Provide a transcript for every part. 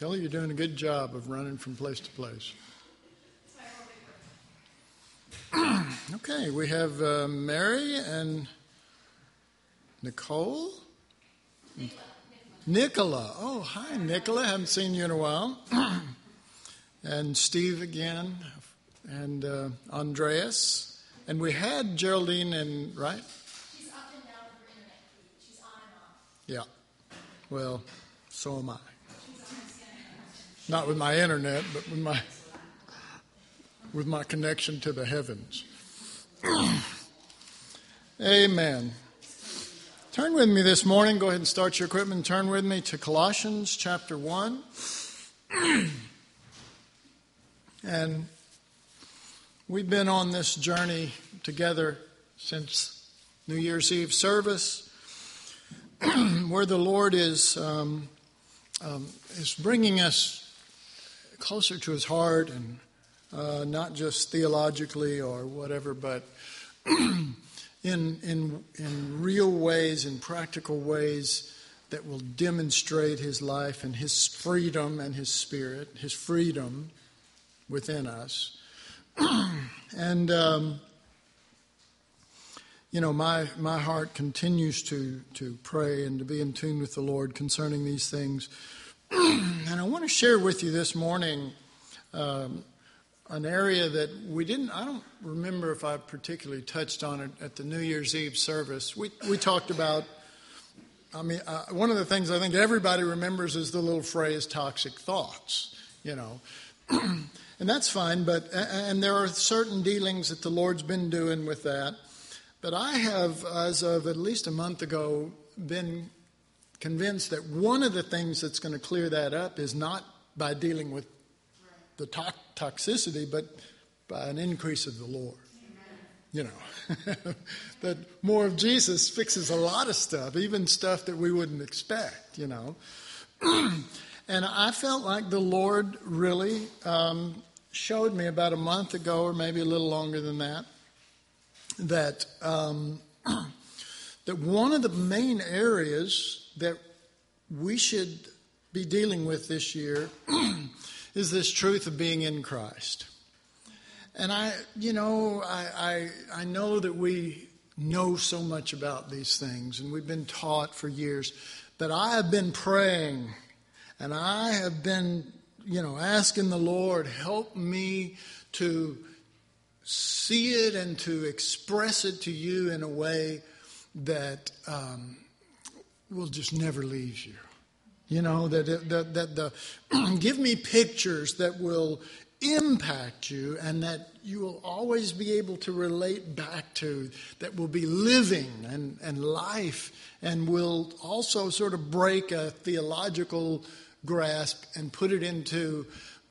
Kelly, you're doing a good job of running from place to place. Okay, we have Mary and Nicole. Nicola. Oh, hi, Nicola. Haven't seen you in a while. And Steve again, and Andreas. And we had Geraldine and, right? She's up and down with her internet feed. She's on and off. Yeah. Well, so am I. Not with my internet, but with my connection to the heavens. Amen. Turn with me this morning. Go ahead and start your equipment. Turn with me to Colossians chapter 1. And we've been on this journey together since New Year's Eve service, where the Lord is bringing us closer to His heart, and not just theologically or whatever, but in real ways, in practical ways that will demonstrate His life and His freedom and His Spirit, His freedom within us. And my heart continues to pray and to be in tune with the Lord concerning these things. And I want to share with you this morning an area that I don't remember if I particularly touched on it at the New Year's Eve service. We talked about, one of the things I think everybody remembers is the little phrase toxic thoughts, and that's fine, and there are certain dealings that the Lord's been doing with that. But I have, as of at least a month ago, been convinced that one of the things that's going to clear that up is not by dealing with the toxicity, but by an increase of the Lord. That more of Jesus fixes a lot of stuff, even stuff that we wouldn't expect, And I felt like the Lord really showed me about a month ago, or maybe a little longer than that, that one of the main areas that we should be dealing with this year is this truth of being in Christ. And I know that we know so much about these things, and we've been taught for years, but I have been praying, and I have been, asking the Lord, help me to see it and to express it to you in a way that will just never leave you. Give me pictures that will impact you and that you will always be able to relate back to, that will be living and life, and will also sort of break a theological grasp and put it into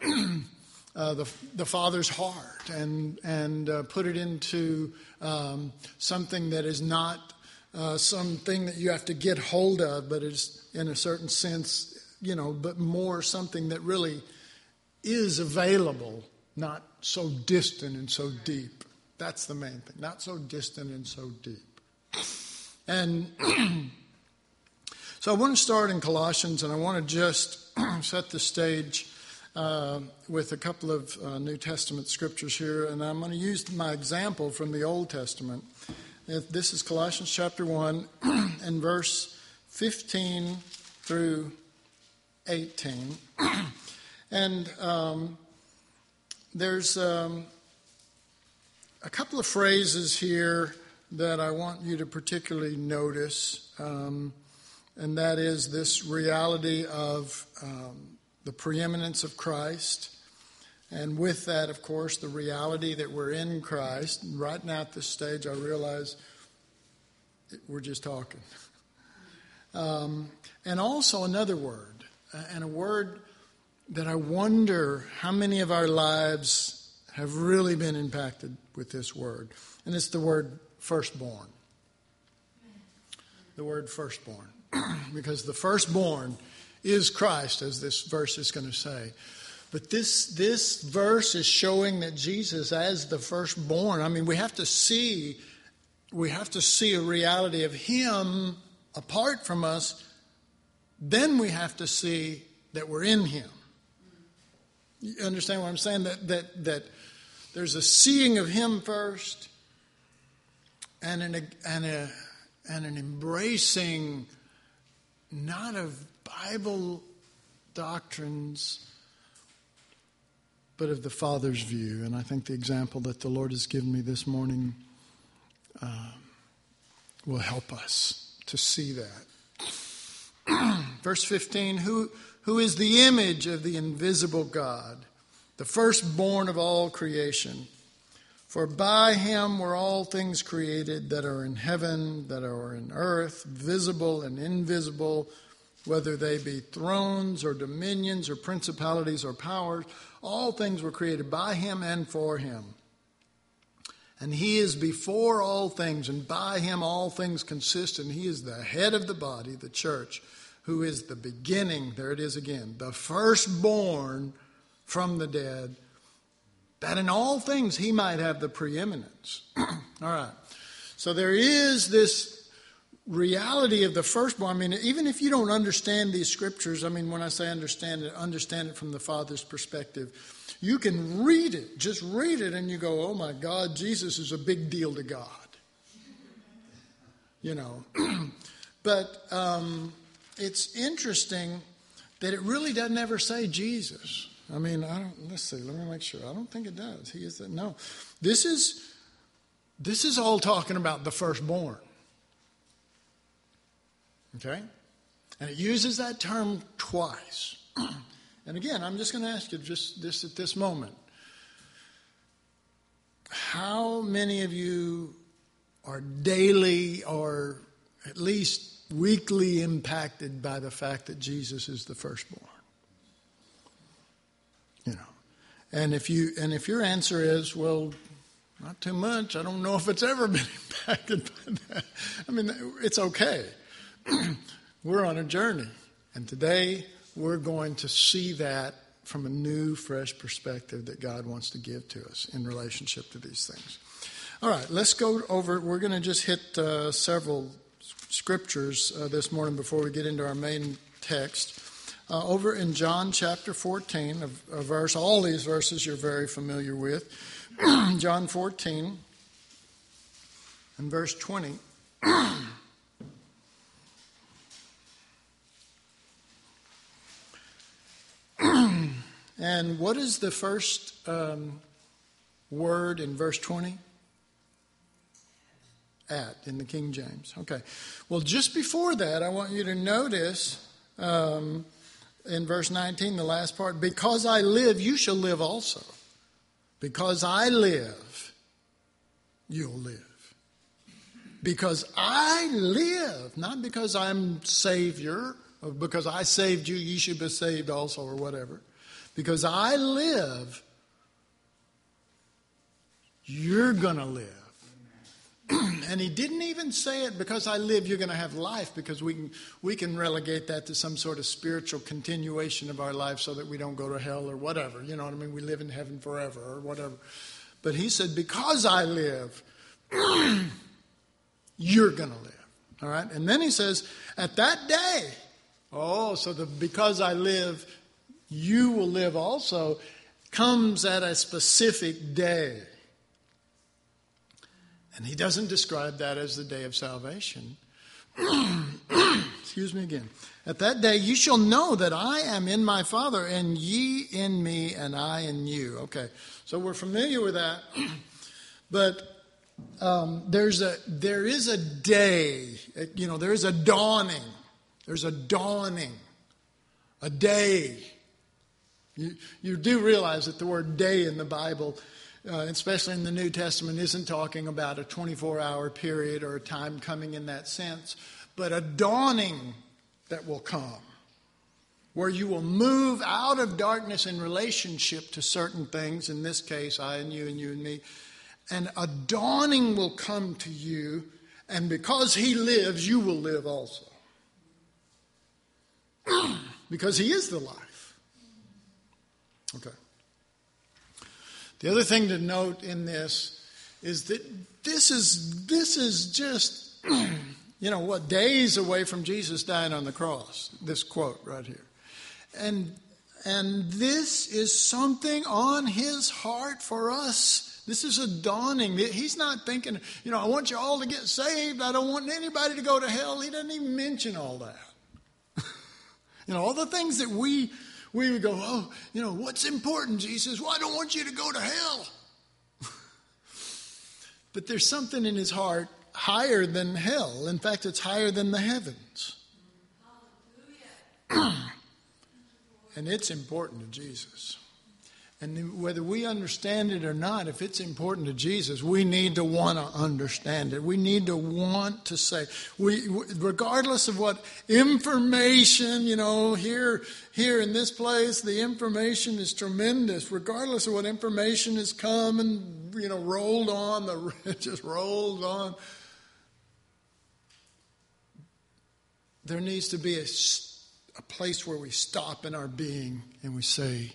the Father's heart, and put it into something that is not something that you have to get hold of, but is in a certain sense, but more something that really is available, not so distant and so deep. That's the main thing, not so distant and so deep. And so I want to start in Colossians, and I want to just set the stage with a couple of New Testament scriptures here, and I'm going to use my example from the Old Testament. This is Colossians chapter 1 and verse 15 through 18. And there's a couple of phrases here that I want you to particularly notice, and that is this reality of the preeminence of Christ. And with that, of course, the reality that we're in Christ. And right now at this stage, I realize we're just talking. And also another word, and a word that I wonder how many of our lives have really been impacted with this word. And it's the word firstborn. The word firstborn. Because the firstborn is Christ, as this verse is going to say. But this verse is showing that Jesus as the firstborn, we have to see a reality of Him apart from us. Then we have to see that we're in Him. You understand what I'm saying? That there's a seeing of him first, and an embracing not of Bible doctrines, but of the Father's view. And I think the example that the Lord has given me this morning will help us to see that. Verse 15, who is the image of the invisible God, the firstborn of all creation. For by him were all things created that are in heaven, that are in earth, visible and invisible, whether they be thrones or dominions or principalities or powers. All things were created by him and for him. And he is before all things, and by him all things consist, and he is the head of the body, the church, who is the beginning, there it is again, the firstborn from the dead, that in all things he might have the preeminence. All right. So there is this reality of the firstborn. I mean, even if you don't understand these scriptures, I mean, when I say understand it from the Father's perspective, you can read it, just read it, and you go, oh my God, Jesus is a big deal to God. You know. But it's interesting that it really doesn't ever say Jesus. I mean, let's see, let me make sure. I don't think it does. He is no. This is all talking about the firstborn. Okay? And it uses that term twice. And again, I'm just going to ask you just this at this moment. How many of you are daily or at least weekly impacted by the fact that Jesus is the firstborn? You know. And if your answer is, well, not too much, I don't know if it's ever been impacted by that. I mean, it's okay. We're on a journey. And today we're going to see that from a new, fresh perspective that God wants to give to us in relationship to these things. All right, let's go over. We're going to just hit several scriptures this morning before we get into our main text. Over in John chapter 14, a verse, all these verses you're very familiar with. John 14 and verse 20. And what is the first word in verse 20? At, in the King James. Okay. Well, just before that, I want you to notice in verse 19, the last part, because I live, you shall live also. Because I live, you'll live. Because I live, not because I'm Savior, or because I saved you, you should be saved also, or whatever. Because I live, you're going to live. And he didn't even say it, because I live, you're going to have life, because we can relegate that to some sort of spiritual continuation of our life so that we don't go to hell or whatever. You know what I mean? We live in heaven forever or whatever. But he said, because I live, you're going to live. All right? And then he says, at that day, because I live, you will live also, comes at a specific day. And he doesn't describe that as the day of salvation. Excuse me again. At that day you shall know that I am in my Father, and ye in me, and I in you. Okay, so we're familiar with that. But there is a day, there is a dawning. There's a dawning, a day. You do realize that the word day in the Bible, especially in the New Testament, isn't talking about a 24-hour period or a time coming in that sense, but a dawning that will come, where you will move out of darkness in relationship to certain things, in this case, I and you and me, and a dawning will come to you, and because he lives, you will live also. Because he is the life. Okay. The other thing to note in this is that this is just, days away from Jesus dying on the cross. This quote right here. And And this is something on his heart for us. This is a dawning. He's not thinking, I want you all to get saved. I don't want anybody to go to hell. He doesn't even mention all that. All the things that we would go, what's important, Jesus? Well, I don't want you to go to hell. But there's something in his heart higher than hell. In fact, it's higher than the heavens. And it's important to Jesus. And whether we understand it or not, if it's important to Jesus, we need to want to understand it. We need to want to say, regardless of what information, here in this place, the information is tremendous. Regardless of what information has come and, rolled on, it just rolled on. There needs to be a place where we stop in our being and we say,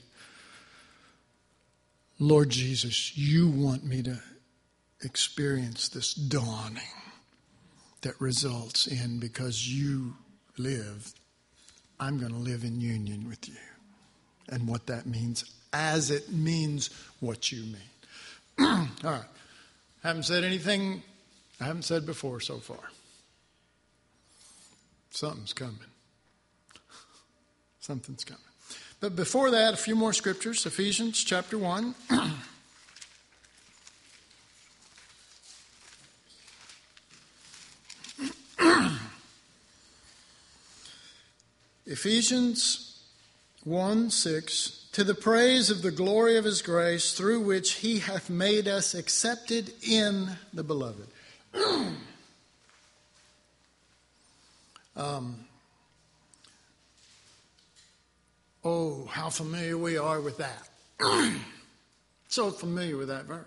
Lord Jesus, you want me to experience this dawning that results in, because you live, I'm going to live in union with you. And what that means, as it means what you mean. All right. Haven't said anything I haven't said before so far. Something's coming. Something's coming. But before that, a few more scriptures. Ephesians chapter 1. Ephesians 1:6. To the praise of the glory of his grace, through which he hath made us accepted in the beloved. Oh, how familiar we are with that. So familiar with that verse.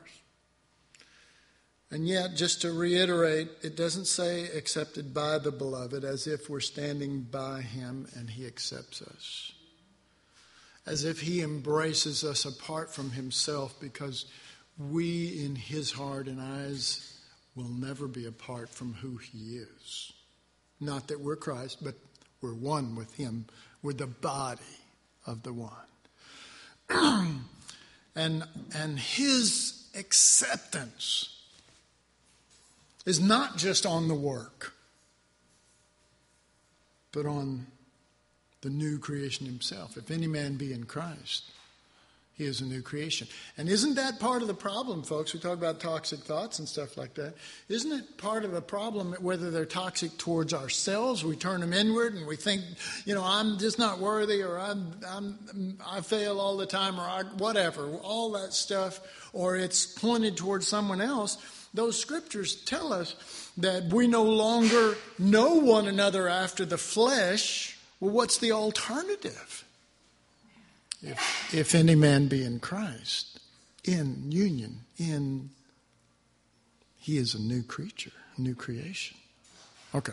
And yet, just to reiterate, it doesn't say accepted by the beloved, as if we're standing by him and he accepts us. As if he embraces us apart from himself, because we in his heart and eyes will never be apart from who he is. Not that we're Christ, but we're one with him. We're the body of the one. And his acceptance is not just on the work, but on the new creation himself. If any man be in Christ, he is a new creation. And isn't that part of the problem, folks? We talk about toxic thoughts and stuff like that. Isn't it part of the problem whether they're toxic towards ourselves? We turn them inward and we think, I'm just not worthy, or I fail all the time, or whatever, all that stuff, or it's pointed towards someone else. Those scriptures tell us that we no longer know one another after the flesh. Well, what's the alternative? If any man be in Christ, in union, he is a new creature, a new creation. Okay.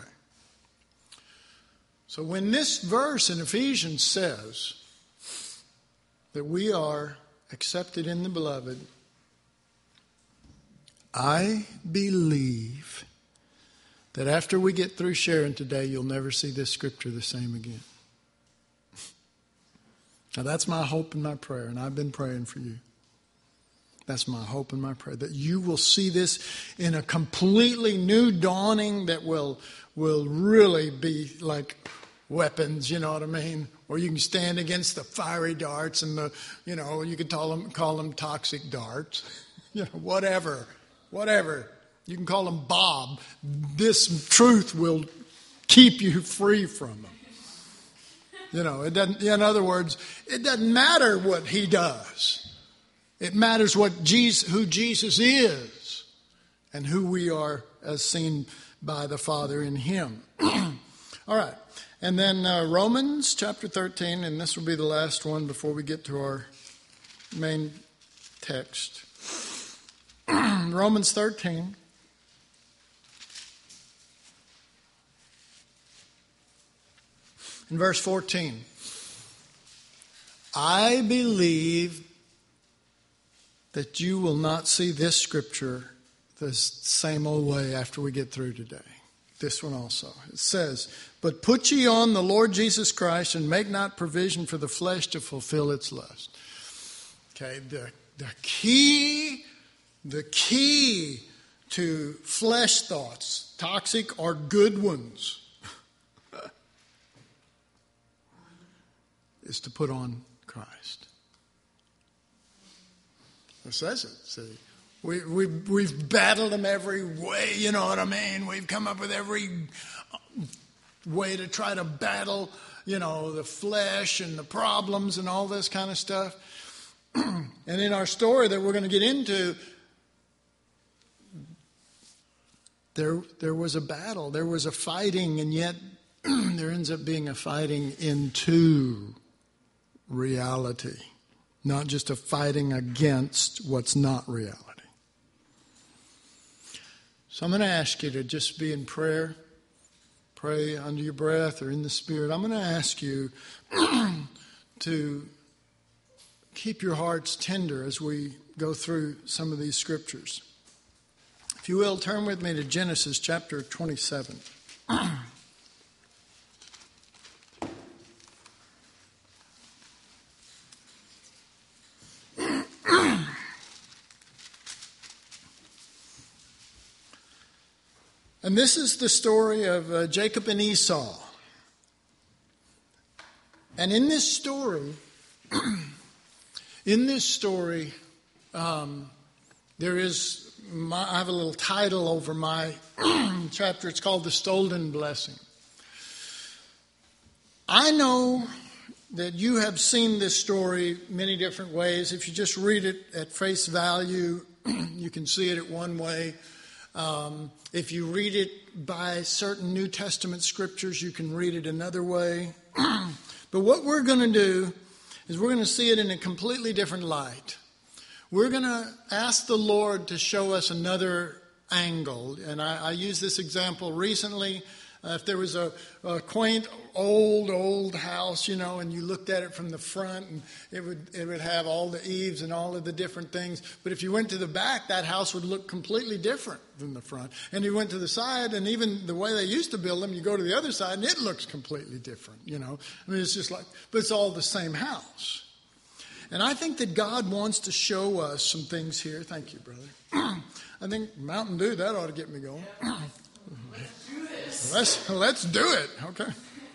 So when this verse in Ephesians says that we are accepted in the beloved, I believe that after we get through sharing today, you'll never see this scripture the same again. Now, that's my hope and my prayer, and I've been praying for you. That's my hope and my prayer, that you will see this in a completely new dawning that will really be like weapons, you know what I mean? Or you can stand against the fiery darts and you could call them toxic darts, whatever. You can call them Bob. This truth will keep you free from them. It doesn't. In other words, it doesn't matter what he does. It matters who Jesus is, and who we are as seen by the Father in him. All right, and then Romans chapter 13, and this will be the last one before we get to our main text. Romans 13. In verse 14, I believe that you will not see this scripture the same old way after we get through today. this one also. It says, "But put ye on the Lord Jesus Christ, and make not provision for the flesh to fulfill its lust." Okay, the key to flesh thoughts, toxic or good ones, is to put on Christ. It says it. See, we've battled them every way. You know what I mean? We've come up with every way to try to battle, the flesh and the problems and all this kind of stuff. And in our story that we're going to get into, there was a battle, there was a fighting, and yet there ends up being a fighting into reality, not just a fighting against what's not reality. So I'm going to ask you to just be in prayer, pray under your breath or in the Spirit. I'm going to ask you to keep your hearts tender as we go through some of these scriptures. If you will, turn with me to Genesis chapter 27. And this is the story of Jacob and Esau. And in this story, there is, I have a little title over my chapter. It's called The Stolen Blessing. I know that you have seen this story many different ways. If you just read it at face value, you can see it at one way. If you read it by certain New Testament scriptures, you can read it another way. But what we're going to do is we're going to see it in a completely different light. We're going to ask the Lord to show us another angle. And I used this example recently. If there was a quaint old house, and you looked at it from the front, and it would have all the eaves and all of the different things. But if you went to the back, that house would look completely different than the front. And you went to the side, and even the way they used to build them, you go to the other side, and it looks completely different. It's just like, but it's all the same house. And I think that God wants to show us some things here. Thank you, brother. I think Mountain Dew, that ought to get me going. Let's do it. Okay.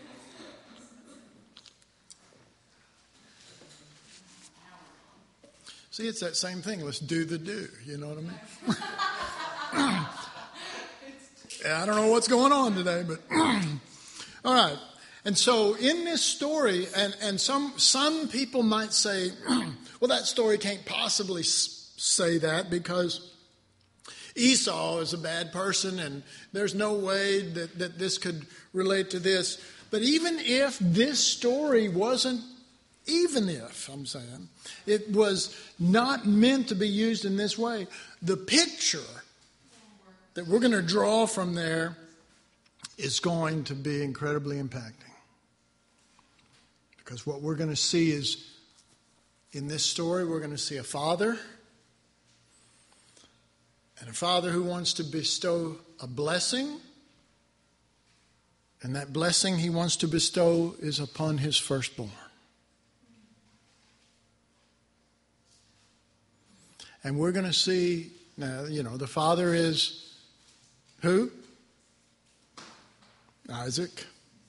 See, it's that same thing. Let's do the do. You know what I mean? I don't know what's going on today, but all right. And so in this story, and some people might say, well, that story can't possibly say that because Esau is a bad person, and there's no way that this could relate to this. But even if this story wasn't, it was not meant to be used in this way, the picture that we're going to draw from there is going to be incredibly impacting. Because what we're going to see is, in this story, we're going to see a father. And a father who wants to bestow a blessing. And that blessing he wants to bestow is upon his firstborn. And we're going to see, now, the father is who? Isaac.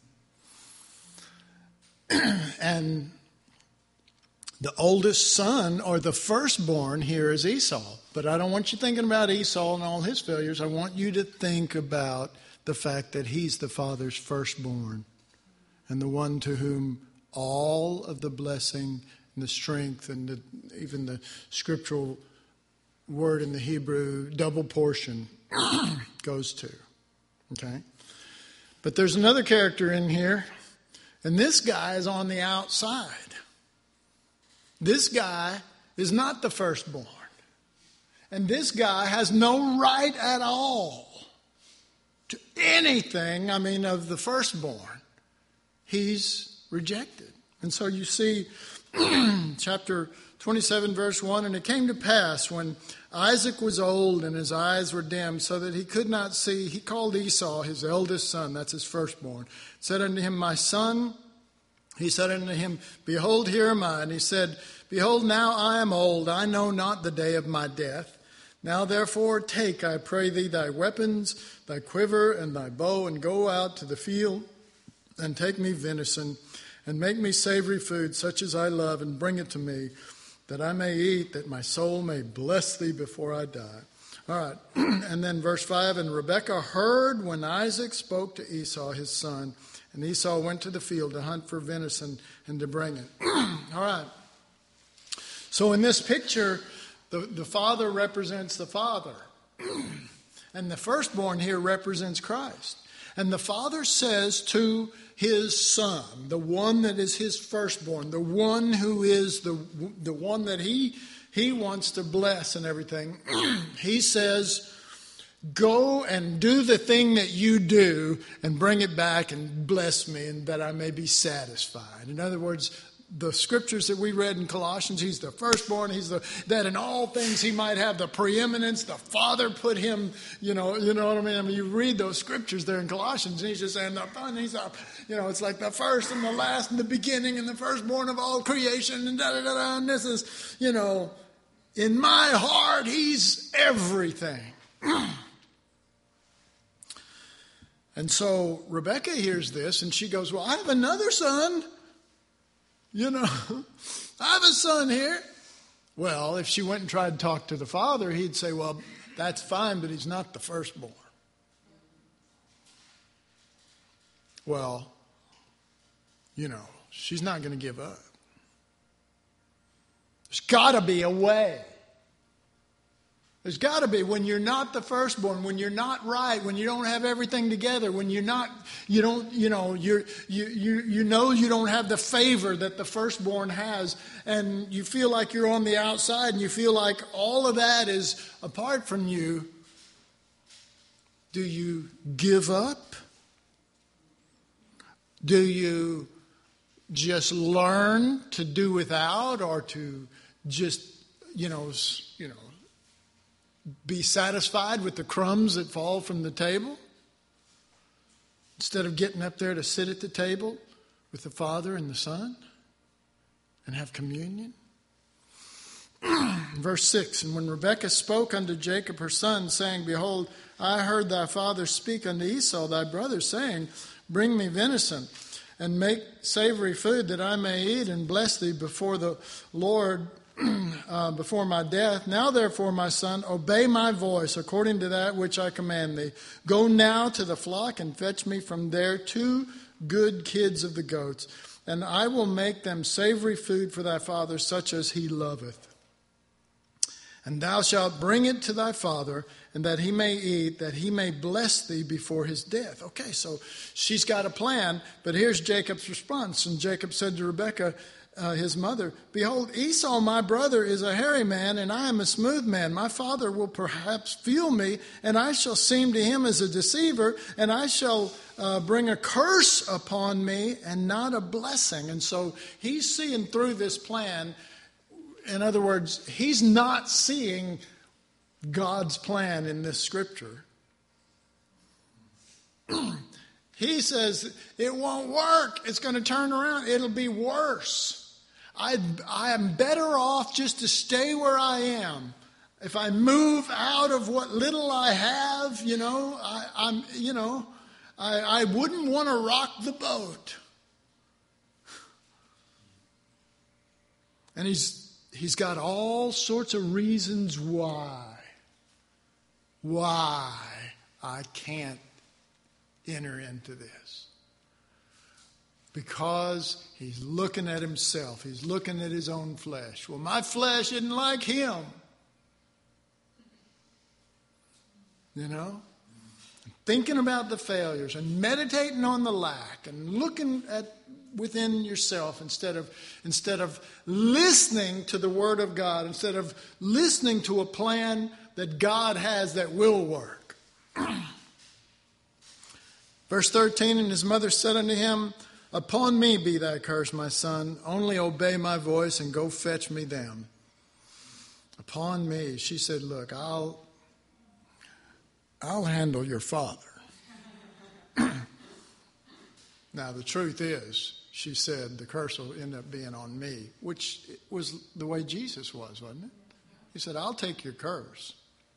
And the oldest son, or the firstborn here, is Esau. But I don't want you thinking about Esau and all his failures. I want you to think about the fact that he's the father's firstborn and the one to whom all of the blessing and the strength and even the scriptural word in the Hebrew, double portion, goes to. Okay? But there's another character in here, and this guy is on the outside. This guy is not the firstborn. And this guy has no right at all to anything, of the firstborn. He's rejected. And so you see chapter 27, verse 1, and it came to pass when Isaac was old and his eyes were dim so that he could not see, he called Esau, his eldest son, that's his firstborn, said unto him, My son. He said unto him, Behold, here am I. And he said, Behold, now I am old, I know not the day of my death. Now therefore take, I pray thee, thy weapons, thy quiver, and thy bow, and go out to the field, and take me venison, and make me savory food, such as I love, and bring it to me, that I may eat, that my soul may bless thee before I die. All right, and then verse 5, And Rebekah heard when Isaac spoke to Esau his son, and Esau went to the field to hunt for venison and to bring it. All right. So in this picture, the father represents the father. And the firstborn here represents Christ. And the father says to his son, the one that is his firstborn, the one who is the one that he wants to bless and everything, he says, Go and do the thing that you do and bring it back and bless me, and that I may be satisfied. In other words, the scriptures that we read in Colossians, he's the firstborn, that in all things he might have the preeminence. The Father put him, you know what I mean? I mean, you read those scriptures there in Colossians, and he's just saying, it's like the first and the last and the beginning and the firstborn of all creation, and da-da-da-da, and this is, in my heart, he's everything. And so Rebekah hears this, and she goes, Well, I have another son. I have a son here. Well, if she went and tried to talk to the father, he'd say, Well, that's fine, but he's not the firstborn. Well, she's not going to give up. There's got to be a way. There's got to be, when you're not the firstborn, when you're not right, when you don't have everything together, when you don't have the favor that the firstborn has, and you feel like you're on the outside, and you feel like all of that is apart from you. Do you give up? Do you just learn to do without, or to just, be satisfied with the crumbs that fall from the table, instead of getting up there to sit at the table with the Father and the Son and have communion? Verse 6, And when Rebekah spoke unto Jacob her son, saying, Behold, I heard thy father speak unto Esau thy brother, saying, Bring me venison, and make savory food, that I may eat and bless thee before the Lord, before my death. Now therefore, my son, obey my voice according to that which I command thee. Go now to the flock and fetch me from there 2 good kids of the goats, and I will make them savory food for thy father, such as he loveth. And thou shalt bring it to thy father, and that he may eat, that he may bless thee before his death. Okay, so she's got a plan, but here's Jacob's response. And Jacob said to Rebekah, his mother, Behold, Esau my brother is a hairy man, and I am a smooth man. My father will perhaps feel me, and I shall seem to him as a deceiver, and I shall bring a curse upon me and not a blessing. And so he's seeing through this plan. In other words, he's not seeing God's plan in this scripture. He says, it won't work. It's going to turn around. It'll be worse. I am better off just to stay where I am. If I move out of what little I have, I wouldn't want to rock the boat. And he's got all sorts of reasons why I can't enter into this. Because he's looking at himself. He's looking at his own flesh. Well, my flesh isn't like him. Thinking about the failures and meditating on the lack and looking at within yourself instead of listening to the Word of God, instead of listening to a plan that God has that will work. Verse 13, And his mother said unto him, Upon me be thy curse, my son. Only obey my voice and go fetch me them. Upon me. She said, look, I'll handle your father. Now, the truth is, she said, the curse will end up being on me, which was the way Jesus was, wasn't it? He said, I'll take your curse.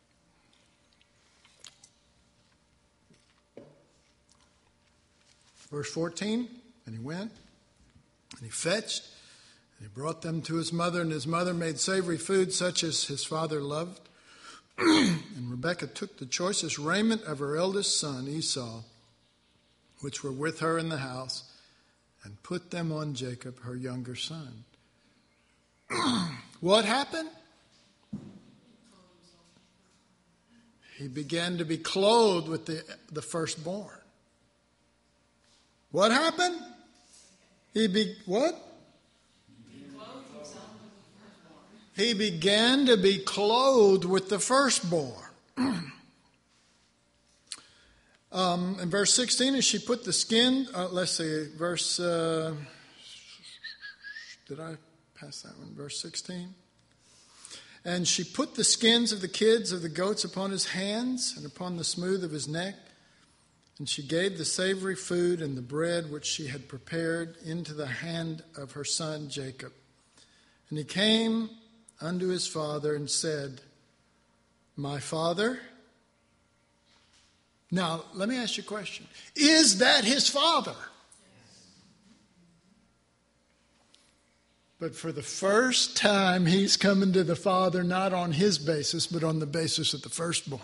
Verse 14, and he went, and he fetched, and he brought them to his mother, and his mother made savory food such as his father loved. And Rebekah took the choicest raiment of her eldest son, Esau, which were with her in the house, and put them on Jacob, her younger son. What happened? He began to be clothed with the firstborn. What happened? What? He began to be clothed with the firstborn. In verse 16, as she put the skin, let's see, verse, did I pass that one? Verse 16. And she put the skins of the kids of the goats upon his hands and upon the smooth of his neck. And she gave the savory food and the bread which she had prepared into the hand of her son Jacob. And he came unto his father and said, my father? Now, let me ask you a question. Is that his father? But for the first time, he's coming to the father not on his basis, but on the basis of the firstborn.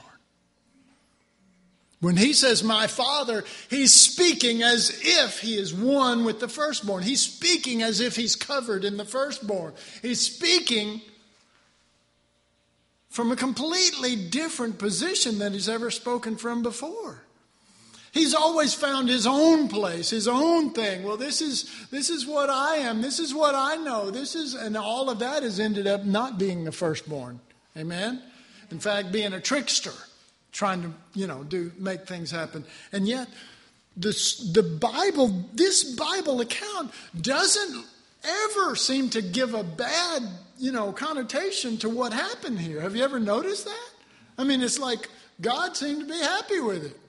When he says, my father, he's speaking as if he is one with the firstborn. He's speaking as if he's covered in the firstborn. He's speaking from a completely different position than he's ever spoken from before. He's always found his own place, his own thing. Well, this is what I am. This is what I know. And all of that has ended up not being the firstborn. Amen? In fact, being a trickster, trying to, make things happen. And yet, this Bible account doesn't ever seem to give a bad, connotation to what happened here. Have you ever noticed that? I mean, it's like God seemed to be happy with it.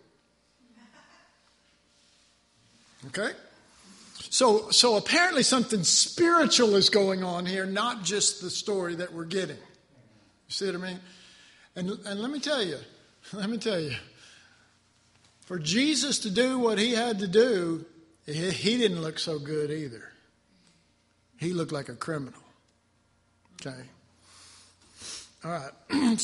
Okay? So apparently something spiritual is going on here, not just the story that we're getting. You see what I mean? And let me tell you, for Jesus to do what he had to do, he didn't look so good either. He looked like a criminal. Okay. All right.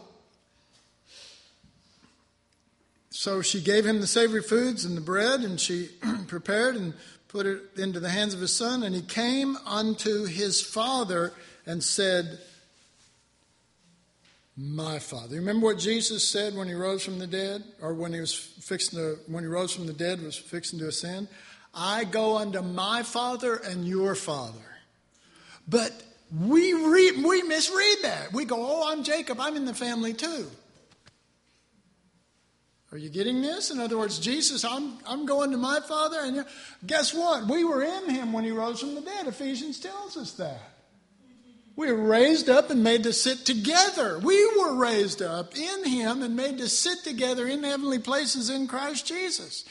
So she gave him the savory foods and the bread, and she prepared and put it into the hands of his son. And he came unto his father and said, my father. You remember what Jesus said when he rose from the dead? Or when he rose from the dead, was fixing to ascend? I go unto my father and your father. But we misread that. We go, oh, I'm Jacob. I'm in the family too. Are you getting this? In other words, Jesus, I'm going to my father. And guess what? We were in him when he rose from the dead. Ephesians tells us that. We were raised up and made to sit together. We were raised up in him and made to sit together in heavenly places in Christ Jesus.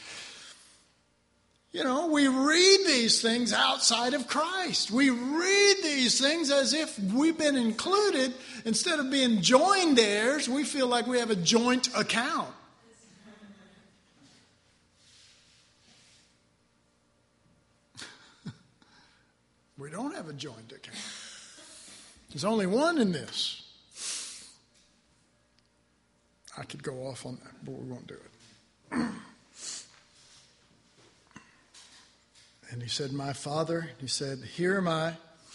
We read these things outside of Christ. We read these things as if we've been included. Instead of being joined heirs, we feel like we have a joint account. We don't have a joint account. There's only one in this. I could go off on that, but we won't do it. And he said, my father, he said, here am I.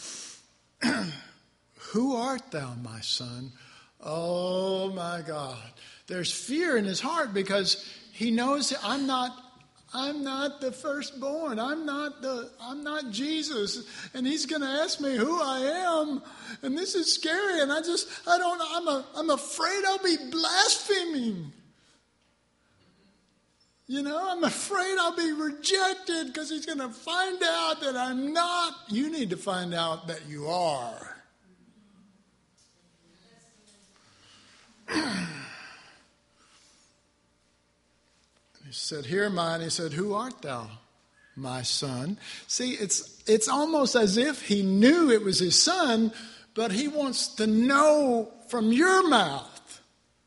Who art thou, my son? Oh my God. There's fear in his heart because he knows I'm not the firstborn. I'm not Jesus. And he's going to ask me who I am. And this is scary. And I'm afraid I'll be blaspheming. I'm afraid I'll be rejected because he's going to find out that I'm not. You need to find out that you are. He said, "Here am I." And he said, "Who art thou, my son?" See, it's almost as if he knew it was his son, but he wants to know from your mouth.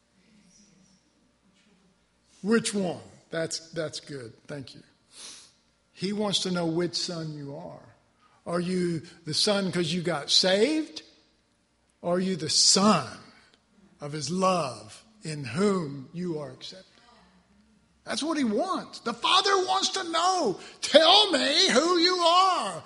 Which one? That's good. Thank you. He wants to know which son you are. Are you the son because you got saved? Or are you the son of his love in whom you are accepted? That's what he wants. The Father wants to know. Tell me who you are.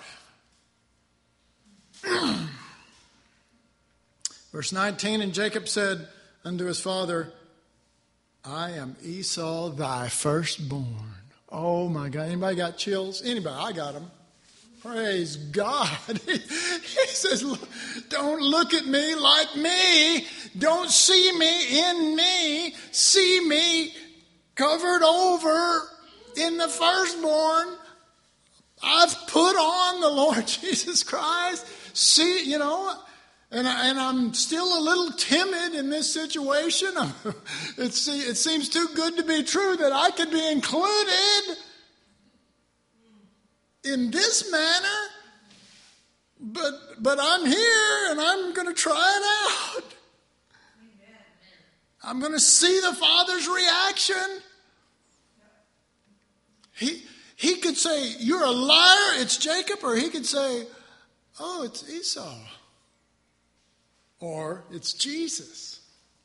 Verse 19, and Jacob said unto his father, I am Esau, thy firstborn. Oh my God. Anybody got chills? Anybody? I got them. Praise God. He says, don't look at me like me. Don't see me in me. See me covered over in the firstborn. I've put on the Lord Jesus Christ. See, and I'm still a little timid in this situation. It seems too good to be true that I could be included in this manner. But I'm here and I'm going to try it out. I'm going to see the Father's reaction. He could say, you're a liar, it's Jacob, or he could say, oh, it's Esau. Or it's Jesus.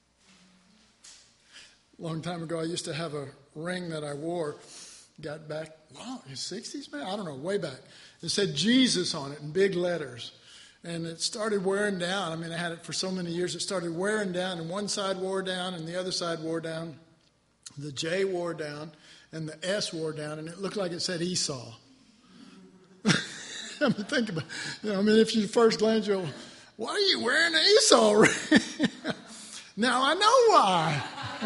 A long time ago, I used to have a ring that I wore, got back, wow, in the 60s, man? I don't know, way back. It said Jesus on it in big letters. And it started wearing down. I mean, I had it for so many years. It started wearing down, and one side wore down, and the other side wore down. The J wore down, and the S wore down, and it looked like it said Esau. I mean, think about it. If you first glance, you'll, why are you wearing an Esau ring? Now I know why.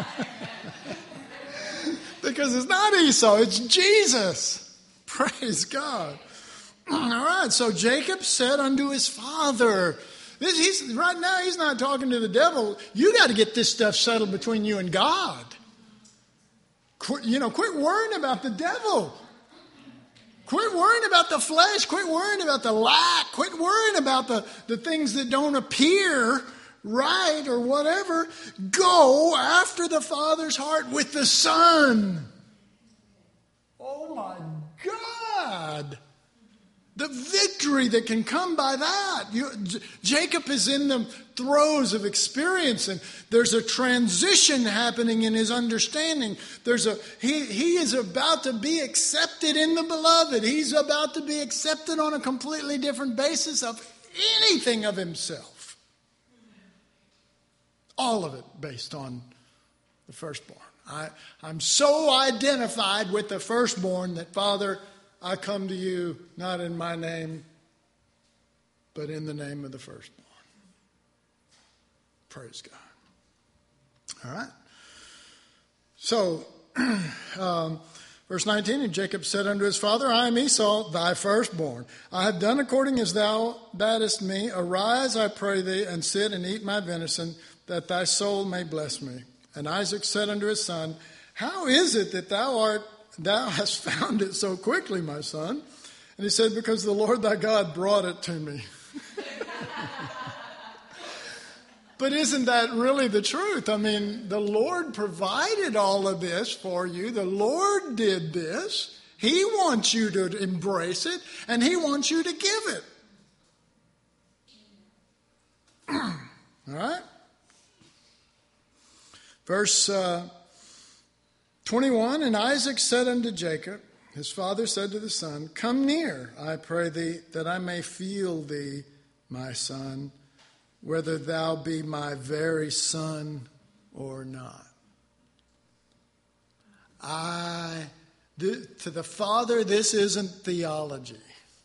Because it's not Esau, it's Jesus. Praise God. All right, so Jacob said unto his father, right now he's not talking to the devil. You got to get this stuff settled between you and God. Quit worrying about the devil. Quit worrying about the flesh. Quit worrying about the lack. Quit worrying about the things that don't appear right or whatever. Go after the Father's heart with the Son. Oh my God. The victory that can come by that. Jacob is in the throes of experience, and there's a transition happening in his understanding. He is about to be accepted in the beloved. He's about to be accepted on a completely different basis of anything of himself. All of it based on the firstborn. I'm so identified with the firstborn that, Father, I come to you not in my name, but in the name of the firstborn. Praise God. All right. So, verse 19, and Jacob said unto his father, I am Esau, thy firstborn. I have done according as thou badest me. Arise, I pray thee, and sit and eat my venison, that thy soul may bless me. And Isaac said unto his son, how is it that thou hast found it so quickly, my son? And he said, because the Lord thy God brought it to me. But isn't that really the truth? I mean, the Lord provided all of this for you. The Lord did this. He wants you to embrace it, and he wants you to give it. All right? Verse 21, and Isaac said unto Jacob, his father said to the son, come near, I pray thee, that I may feel thee, my son, whether thou be my very son or not. To the Father, this isn't theology.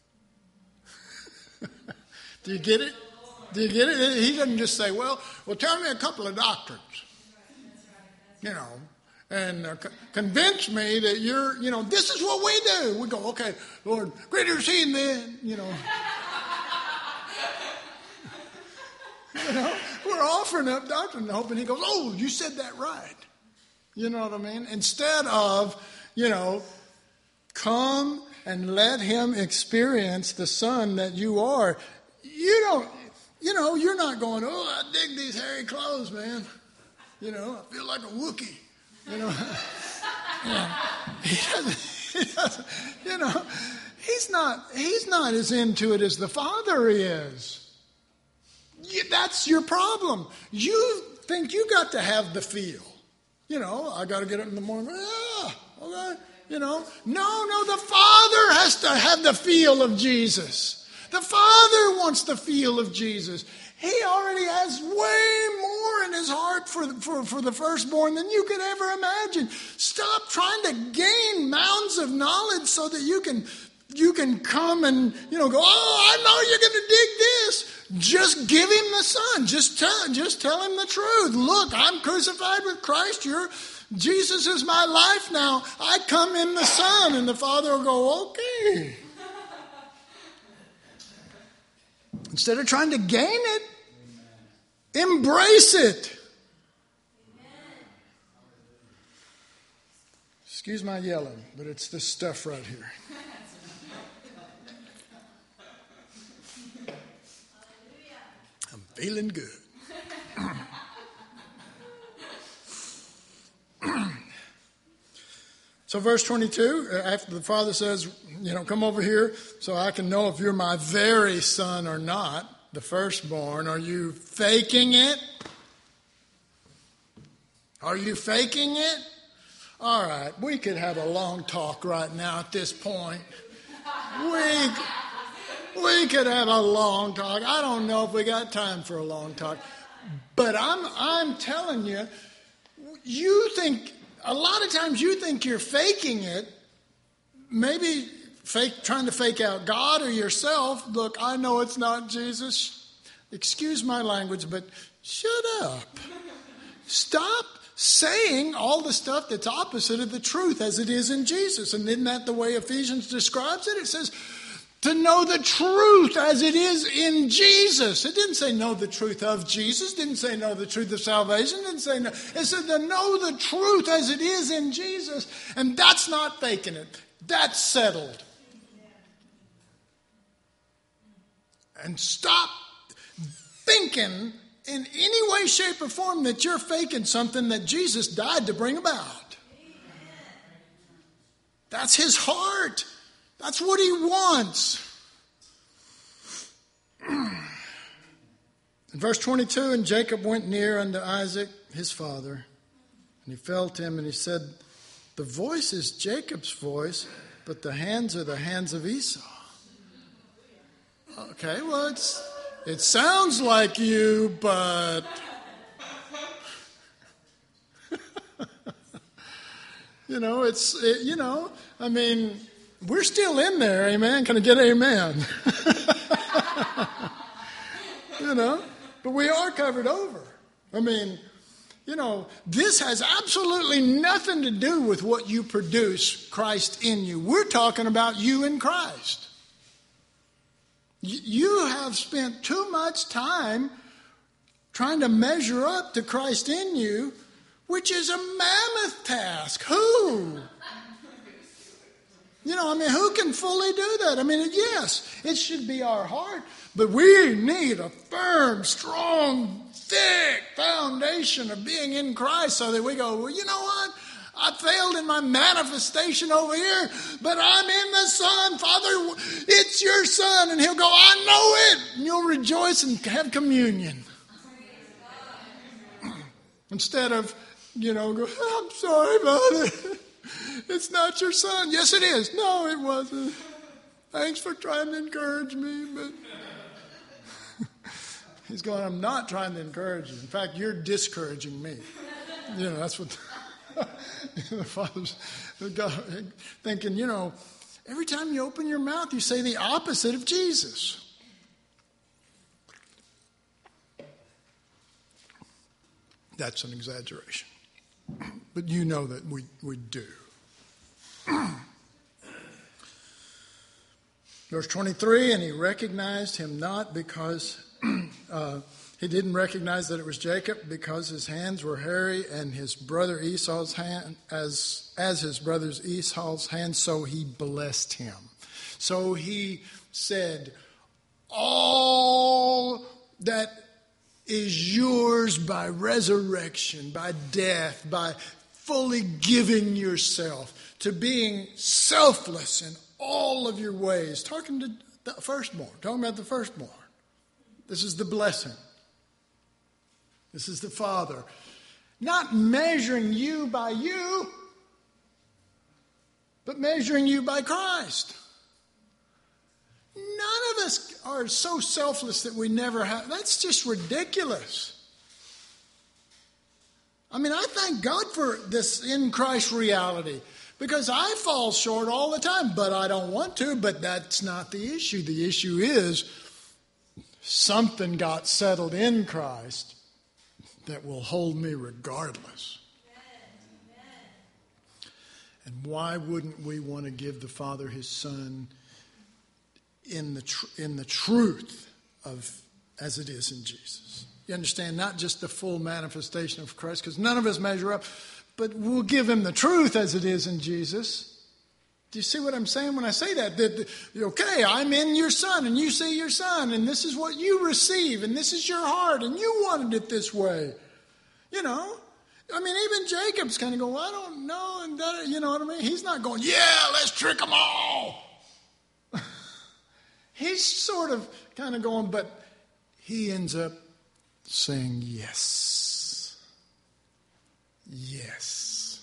Do you get it? Do you get it? He doesn't just say, well, tell me a couple of doctrines. and convince me that this is what we do. We go, okay, Lord, greater is he in them, we're offering up doctrine, hoping he goes, oh, you said that right. You know what I mean? Instead of, come and let him experience the son that you are. You're not going, oh, I dig these hairy clothes, man. I feel like a Wookiee. He's not as into it as the Father is. That's your problem. You think you got to have the feel. I got to get up in the morning. Yeah, okay. No, the Father has to have the feel of Jesus. The Father wants the feel of Jesus. He already has way more in his heart for the firstborn than you could ever imagine. Stop trying to gain mounds of knowledge so that you can come and go, oh, I know you're going to dig this. Just give him the Son. Just tell him the truth. Look, I'm crucified with Christ. Jesus is my life now. I come in the Son. And the Father will go, okay. Instead of trying to gain it, embrace it. Excuse my yelling, but it's this stuff right here. I'm feeling good. So verse 22, after the Father says, come over here so I can know if you're my very son or not, the firstborn, are you faking it? Are you faking it? All right, we could have a long talk right now at this point. We could have a long talk. I don't know if we got time for a long talk. But I'm telling you, a lot of times you think you're faking it, maybe trying to fake out God or yourself. Look, I know it's not Jesus. Excuse my language, but shut up. Stop saying all the stuff that's opposite of the truth as it is in Jesus. And isn't that the way Ephesians describes it? It says, to know the truth as it is in Jesus. It didn't say know the truth of Jesus. It didn't say know the truth of salvation. It didn't say no. It said to know the truth as it is in Jesus. And that's not faking it. That's settled. And stop thinking in any way, shape, or form that you're faking something that Jesus died to bring about. That's his heart. That's what he wants. In verse 22, and Jacob went near unto Isaac, his father, and he felt him, and he said, the voice is Jacob's voice, but the hands are the hands of Esau. Okay, well, it sounds like you, but... we're still in there, amen? Can I get amen? But we are covered over. This has absolutely nothing to do with what you produce Christ in you. We're talking about you in Christ. You have spent too much time trying to measure up to Christ in you, which is a mammoth task. Who? Who can fully do that? Yes, it should be our heart, but we need a firm, strong, thick foundation of being in Christ so that we go, well, you know what? I failed in my manifestation over here, but I'm in the Son. Father, it's your Son. And he'll go, I know it. And you'll rejoice and have communion. Instead of, go, I'm sorry, Father. It's not your Son. Yes, it is. No, it wasn't. Thanks for trying to encourage me, but he's going, I'm not trying to encourage you. In fact, you're discouraging me. That's what the Father's thinking, every time you open your mouth, you say the opposite of Jesus. That's an exaggeration. but you know that we do. Verse 23, and he recognized him not because he didn't recognize that it was Jacob because his hands were hairy and his brother Esau's hand as his brother's Esau's hand, so he blessed him. So he said, all that is yours by resurrection, by death, by fully giving yourself to being selfless in all of your ways. Talking to the firstborn, talking about the firstborn. This is the blessing. This is the Father. Not measuring you by you, but measuring you by Christ. None of us are so selfless that we never have. That's just ridiculous. I mean, I thank God for this in Christ reality because I fall short all the time, but I don't want to. But that's not the issue. The issue is something got settled in Christ that will hold me regardless. And why wouldn't we want to give the Father His Son in the truth of as it is in Jesus? You understand? Not just the full manifestation of Christ, because none of us measure up, but we'll give Him the truth as it is in Jesus. Do you see what I'm saying when I say that? That, okay, I'm in your Son, and you see your Son, and this is what you receive, and this is your heart, and you wanted it this way. You know? I mean, even Jacob's kind of going, I don't know, and that, you know what I mean? He's not going, yeah, let's trick them all. He's sort of kind of going, but he ends up saying yes. Yes.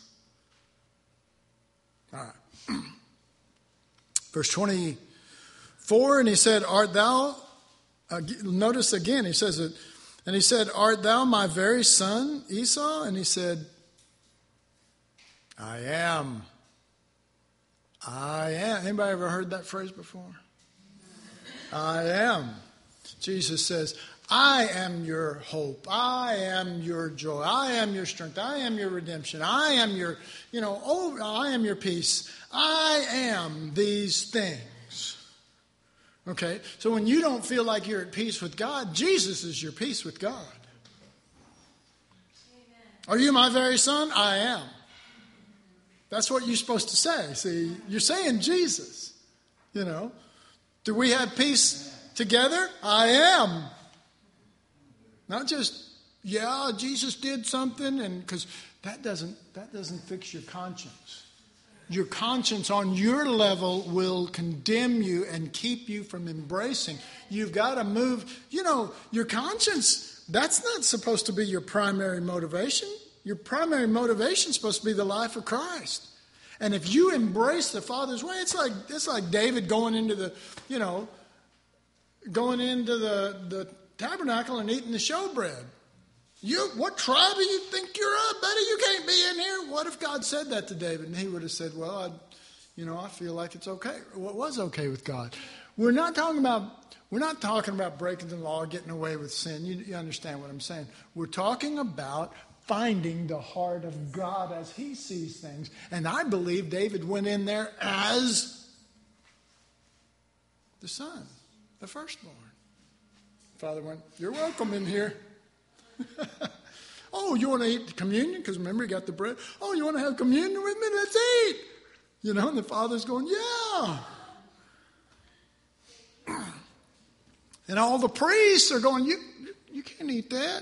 All right. Verse 24, and he said, art thou, notice again, he says it, and he said, art thou my very son, Esau? And he said, I am. I am. Anybody ever heard that phrase before? I am. Jesus says, I am your hope. I am your joy. I am your strength. I am your redemption. I am your, I am your peace. I am these things. Okay? So when you don't feel like you're at peace with God, Jesus is your peace with God. Amen. Are you my very son? I am. That's what you're supposed to say. See, you're saying Jesus. Do we have peace together? I am. Not just, yeah, Jesus did something, and because that doesn't fix your conscience. Your conscience on your level will condemn you and keep you from embracing. You've got to move. Your conscience, that's not supposed to be your primary motivation. Your primary motivation is supposed to be the life of Christ. And if you embrace the Father's way, it's like David going into the tabernacle and eating the showbread. What tribe do you think you're of, buddy? You can't be in here. What if God said that to David? And he would have said, well, I feel like it's okay. What was okay with God? We're not talking about breaking the law, getting away with sin. You understand what I'm saying? We're talking about finding the heart of God as He sees things. And I believe David went in there as the son, the firstborn. Father went, you're welcome in here. Oh, you want to eat communion? Because remember, you got the bread. Oh, you want to have communion with me? Let's eat. And the Father's going, yeah. And all the priests are going, you can't eat that,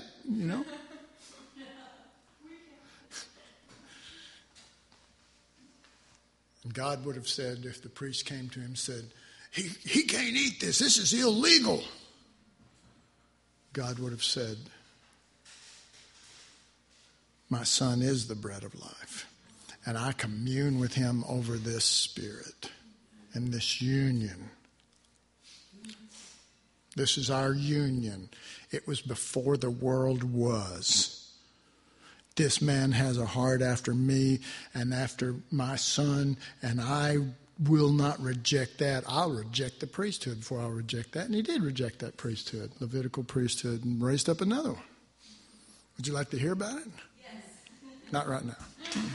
And God would have said, if the priest came to him and said, he can't eat this. This is illegal. God would have said, my son is the bread of life. And I commune with him over this spirit and this union. This is our union. It was before the world was. This man has a heart after me and after my son, and I will not reject that. I'll reject the priesthood before I'll reject that. And he did reject that priesthood, Levitical priesthood, and raised up another one. Would you like to hear about it? Yes. Not right now.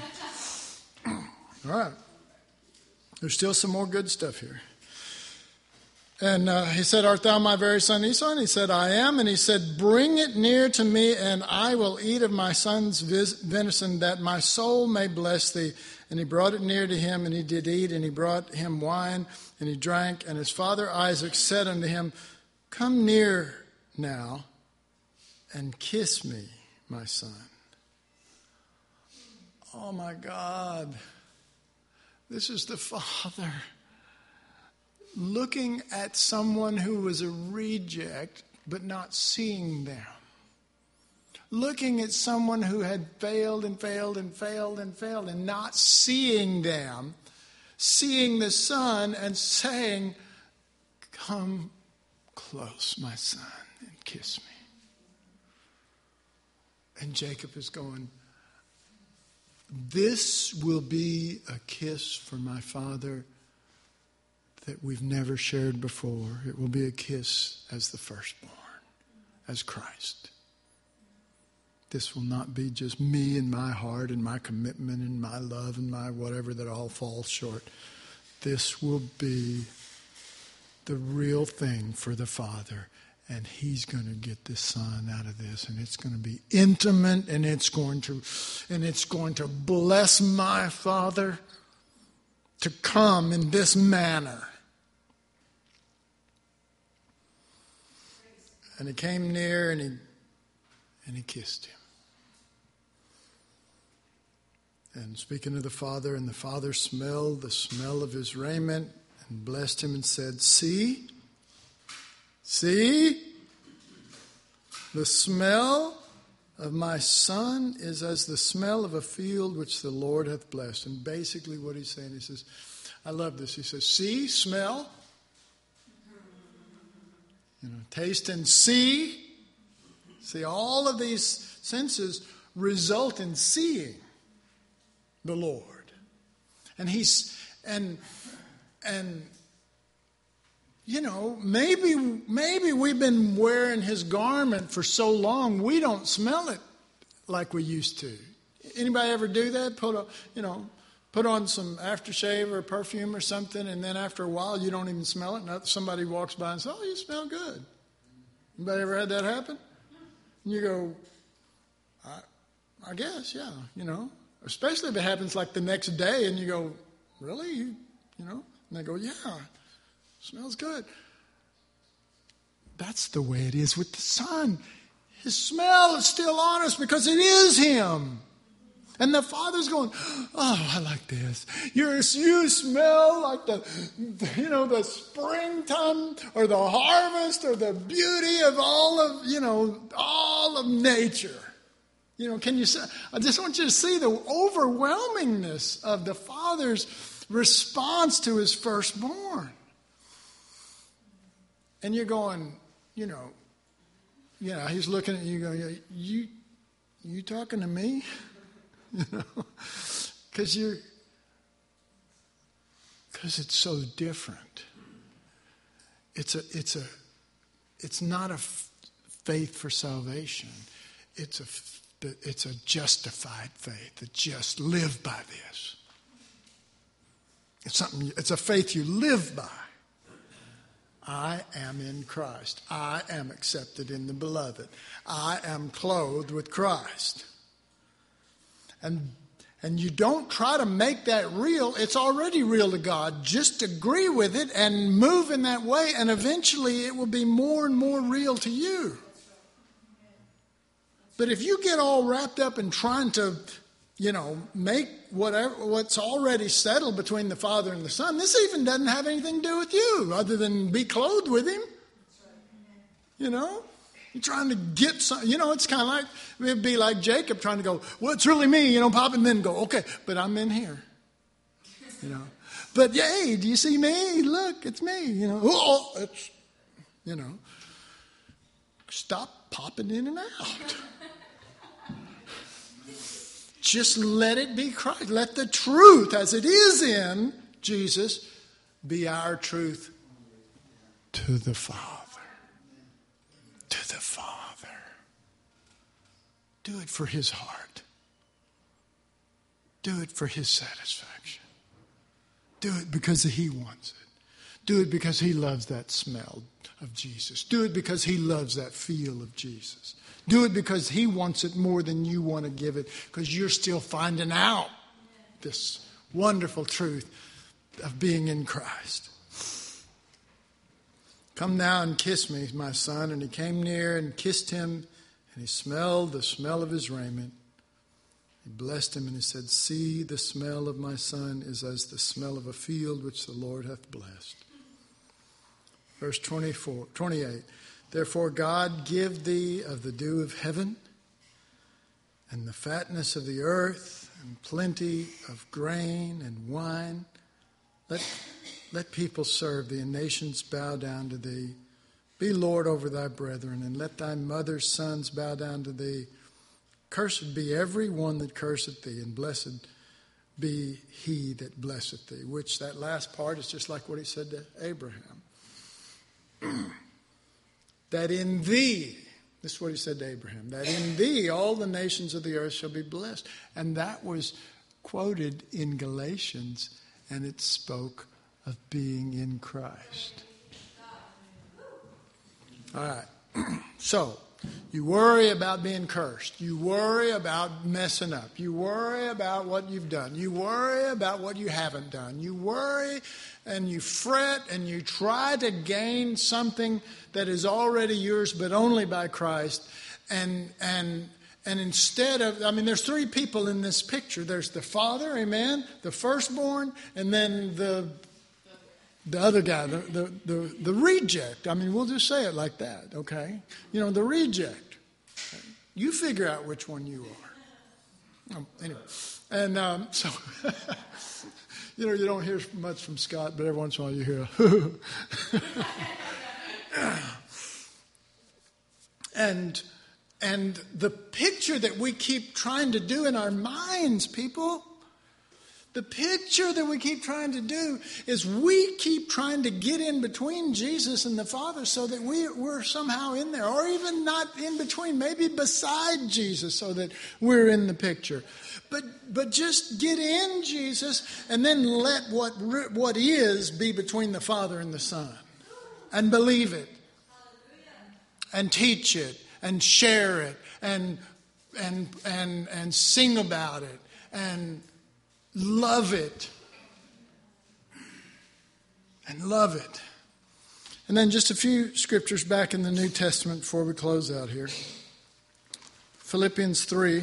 All right. There's still some more good stuff here. And he said, art thou my very son Esau? And he said, I am. And he said, bring it near to me, and I will eat of my son's venison, that my soul may bless thee. And he brought it near to him, and he did eat, and he brought him wine, and he drank. And his father Isaac said unto him, come near now, and kiss me, my son. Oh my God. This is the Father looking at someone who was a reject, but not seeing them. Looking at someone who had failed and failed and failed and failed, and not seeing them, seeing the Son and saying, come close, my son, and kiss me. And Jacob is going, this will be a kiss for my father that we've never shared before. It will be a kiss as the firstborn, as Christ. This will not be just me and my heart and my commitment and my love and my whatever that all falls short. This will be the real thing for the Father. And he's going to get this son out of this, and it's going to be intimate, and it's going to bless my Father to come in this manner. And he came near, and he kissed him. And speaking of the Father, and the Father smelled the smell of his raiment, and blessed him and said, See, the smell of my son is as the smell of a field which the Lord hath blessed. And basically what he's saying, he says, I love this. He says, see, smell, taste and see. See, all of these senses result in seeing the Lord. And maybe we've been wearing his garment for so long we don't smell it like we used to. Anybody ever do that? Put on some aftershave or perfume or something, and then after a while you don't even smell it. And somebody walks by and says, "Oh, you smell good." Anybody ever had that happen? And you go, I guess, yeah, Especially if it happens like the next day, and you go, "Really?" And they go, "Yeah. Smells good." That's the way it is with the Son. His smell is still on us because it is him. And the Father's going, "Oh, I like this. You smell like the springtime or the harvest or the beauty of all of nature." Can you say? I just want you to see the overwhelmingness of the Father's response to his firstborn. And you're going, he's looking at you going, you talking to me? Because it's so different. It's not a faith for salvation. It's a justified faith that just live by this. It's a faith you live by. I am in Christ. I am accepted in the beloved. I am clothed with Christ. And you don't try to make that real. It's already real to God. Just agree with it and move in that way, and eventually it will be more and more real to you. But if you get all wrapped up in trying to, make what's already settled between the Father and the Son, this even doesn't have anything to do with you other than be clothed with him. You're trying to get some, it's kind of like, it'd be like Jacob trying to go, well, it's really me, Pop, and then go, okay, but I'm in here. But hey, do you see me? Look, it's me, it's, stop popping in and out. Just let it be Christ. Let the truth as it is in Jesus be our truth to the Father. To the Father. Do it for his heart. Do it for his satisfaction. Do it because he wants it. Do it because he loves that smell of Jesus. Do it because he loves that feel of Jesus. Do it because he wants it more than you want to give it, because you're still finding out this wonderful truth of being in Christ. Come now and kiss me, my son. And he came near and kissed him, and he smelled the smell of his raiment. He blessed him and he said, see, the smell of my son is as the smell of a field which the Lord hath blessed. Verse 28. Therefore God give thee of the dew of heaven, and the fatness of the earth, and plenty of grain and wine. Let people serve thee, and nations bow down to thee. Be Lord over thy brethren, and let thy mother's sons bow down to thee. Cursed be every one that curseth thee, and blessed be he that blesseth thee. Which, that last part is just like what he said to Abraham. That in thee, this is what he said to Abraham, that in thee all the nations of the earth shall be blessed. And that was quoted in Galatians, and it spoke of being in Christ. All right. So, you worry about being cursed. You worry about messing up. You worry about what you've done. You worry about what you haven't done. You worry and you fret and you try to gain something that is already yours, but only by Christ. And instead of, there's three people in this picture. There's the father, amen, the firstborn, and then the other guy, the reject. We'll just say it like that, okay? The reject. You figure out which one you are. Anyway. And so, you don't hear much from Scott, but every once in a while you hear And the picture that we keep trying to do in our minds, people, the picture that we keep trying to do is we keep trying to get in between Jesus and the Father so that we're somehow in there, or even not in between, maybe beside Jesus so that we're in the picture. But just get in Jesus and then let what is be between the Father and the Son, and believe it, and teach it, and share it, and sing about it, and love it. And love it. And then just a few scriptures back in the New Testament before we close out here. Philippians 3.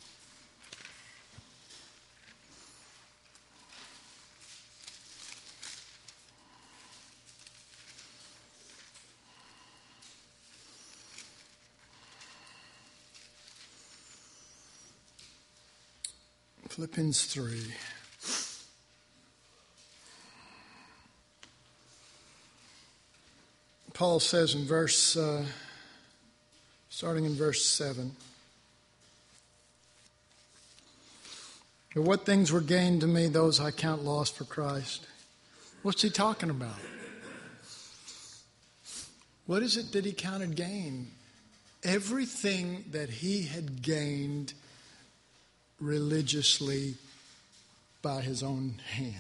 Philippians 3. Paul says in starting in verse 7, but what things were gained to me, those I count loss for Christ. What's he talking about? What is it that he counted gain? Everything that he had gained religiously by his own hand.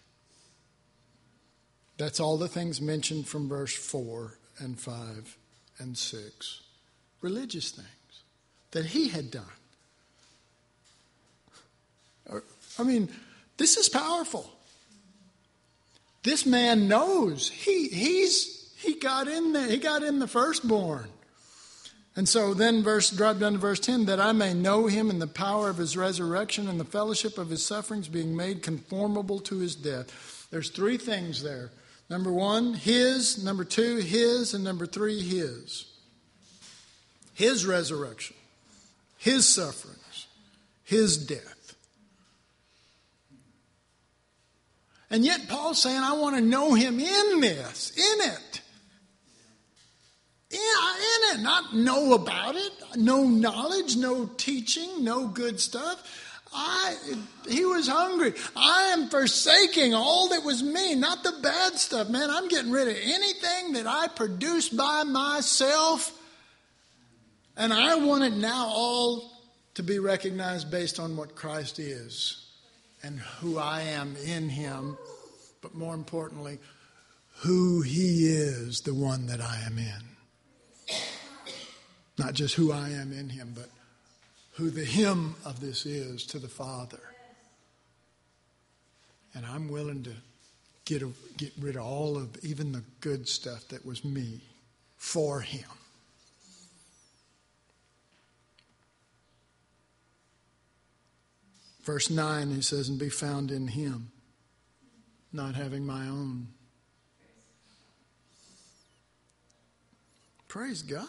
That's all the things mentioned from verse 4 and 5 and 6. Religious things that he had done. This is powerful. This man knows he got in there. He got in the firstborn. And so then drop down to verse 10, that I may know him in the power of his resurrection and the fellowship of his sufferings, being made conformable to his death. There's three things there. Number one, his. Number two, his. And number three, his. His resurrection. His sufferings. His death. And yet Paul's saying, I want to know him in this, in it. In it, not know about it, no knowledge, no teaching, no good stuff. He was hungry. I am forsaking all that was me, not the bad stuff. Man, I'm getting rid of anything that I produced by myself. And I want it now all to be recognized based on what Christ is and who I am in him, but more importantly, who he is, the one that I am in. Not just who I am in him, but who the him of this is to the Father. And I'm willing to get rid of all of even the good stuff that was me for him. Verse 9, he says, and be found in him, not having my own. Praise God.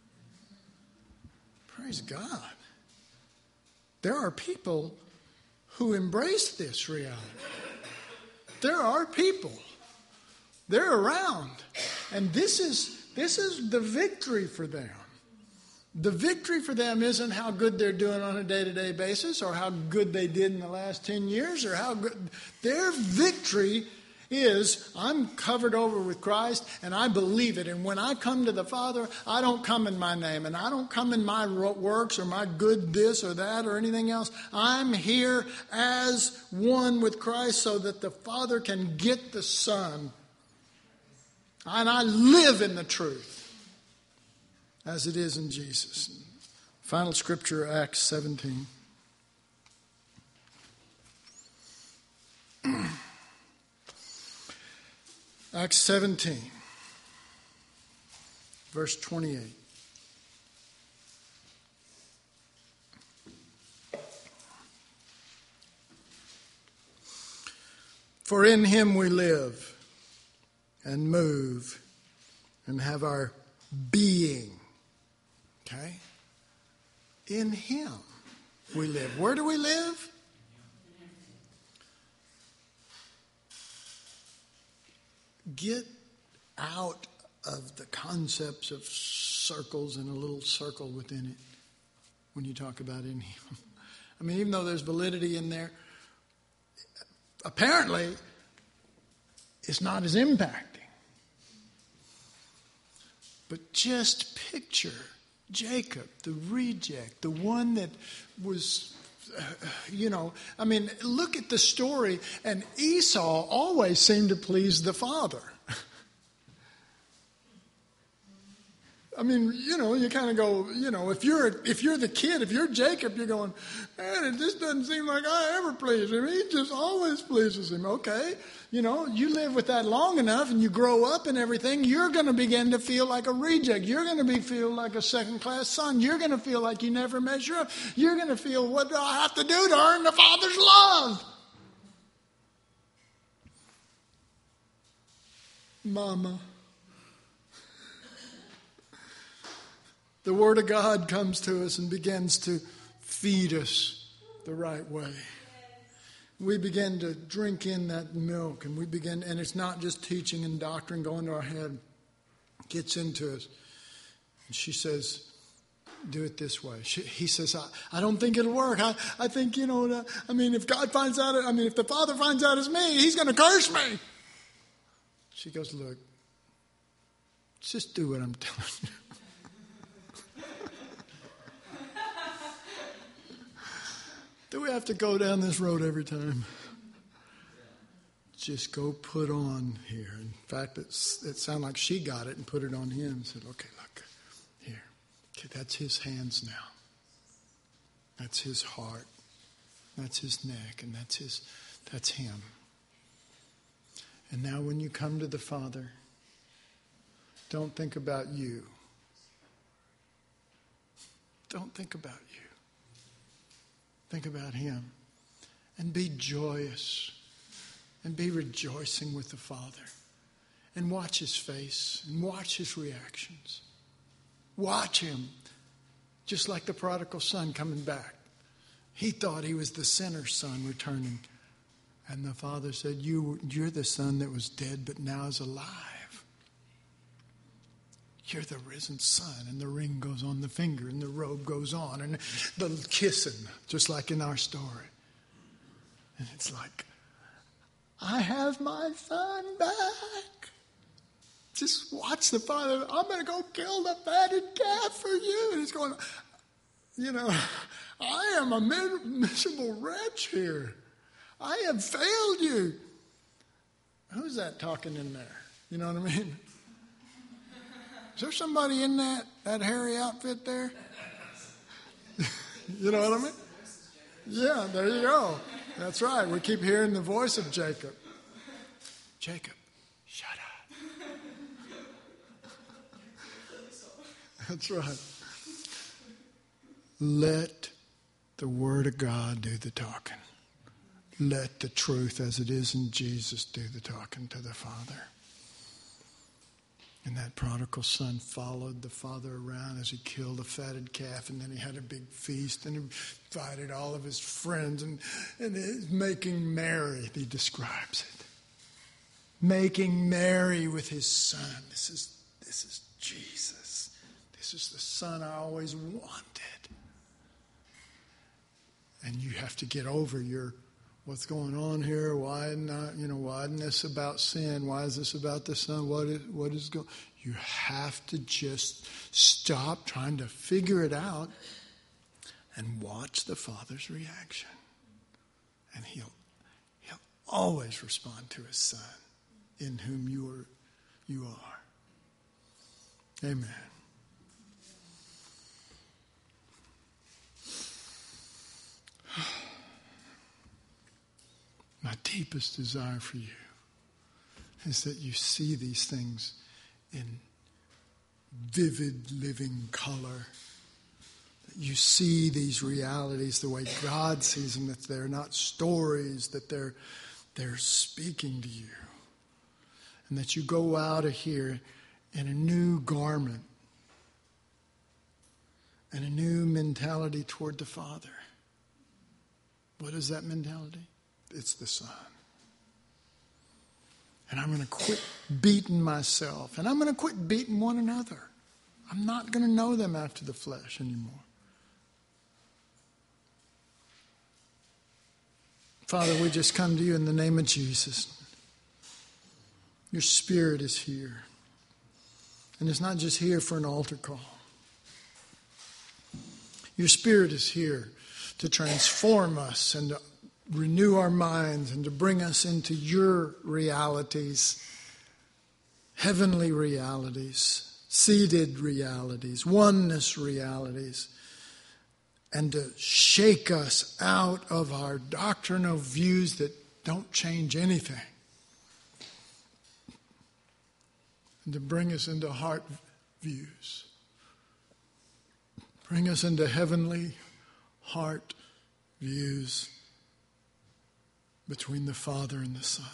Praise God. There are people who embrace this reality. There are people. They're around. And this is the victory for them. The victory for them isn't how good they're doing on a day-to-day basis or how good they did in the last 10 years or how good. Their victory is, I'm covered over with Christ and I believe it. And when I come to the Father, I don't come in my name and I don't come in my works or my good this or that or anything else. I'm here as one with Christ so that the Father can get the Son. And I live in the truth as it is in Jesus. Final scripture, Acts 17. Acts 17, verse 28. For in him we live and move and have our being. Okay? In him we live. Where do we live? Get out of the concepts of circles and a little circle within it when you talk about in him. I mean, even though there's validity in there, apparently it's not as impacting. But just picture Jacob, the reject, the one that was, I mean, look at the story, and Esau always seemed to please the father. I mean, you kind of go, if you're the kid, if you're Jacob, you're going, man, it just doesn't seem like I ever please him. He just always pleases him. Okay, you live with that long enough and you grow up and everything, you're going to begin to feel like a reject. You're going to feel like a second-class son. You're going to feel like you never measure up. You're going to feel, what do I have to do to earn the Father's love? Mama. The Word of God comes to us and begins to feed us the right way. We begin to drink in that milk, and and it's not just teaching and doctrine going to our head. It gets into us. And she says, do it this way. He says, I don't think it'll work. I think, if God finds out, if the Father finds out it's me, he's going to curse me. She goes, look, just do what I'm telling you. Do we have to go down this road every time? Just go put on here. In fact, it sounded like she got it and put it on him and said, okay, look, here. Okay, that's his hands now. That's his heart. That's his neck, and that's him. And now when you come to the Father, don't think about you. Don't think about you. Think about him and be joyous and be rejoicing with the Father and watch his face and watch his reactions. Watch him just like the prodigal son coming back. He thought he was the sinner's son returning. And the Father said, you're the son that was dead but now is alive. You're the risen son, and the ring goes on the finger, and the robe goes on, and the kissing, just like in our story. And it's like, I have my son back. Just watch the Father. I'm going to go kill the fatted calf for you. And he's going, I am a miserable wretch here. I have failed you. Who's that talking in there? You know what I mean? Is there somebody in that hairy outfit there? You know what I mean? Yeah, there you go. That's right. We keep hearing the voice of Jacob. Jacob, shut up. That's right. Let the Word of God do the talking. Let the truth as it is in Jesus do the talking to the Father. And that prodigal son followed the father around as he killed a fatted calf, and then he had a big feast and invited all of his friends, and he's making merry, he describes it. Making merry with his son. This is Jesus. This is the son I always wanted. And you have to get over what's going on here? Why isn't this about sin? Why is this about the Son? What is going? You have to just stop trying to figure it out and watch the Father's reaction. And he'll always respond to his Son, in whom you are. Amen. My deepest desire for you is that you see these things in vivid living color. That you see these realities the way God sees them, that they're not stories, that they're speaking to you. And that you go out of here in a new garment and a new mentality toward the Father. What is that mentality? It's the Son. And I'm going to quit beating myself. And I'm going to quit beating one another. I'm not going to know them after the flesh anymore. Father, we just come to you in the name of Jesus. Your Spirit is here. And it's not just here for an altar call. Your Spirit is here to transform us and to renew our minds and to bring us into your realities, heavenly realities, seated realities, oneness realities, and to shake us out of our doctrinal views that don't change anything, and to bring us into heart views, bring us into heavenly heart views between the Father and the Son.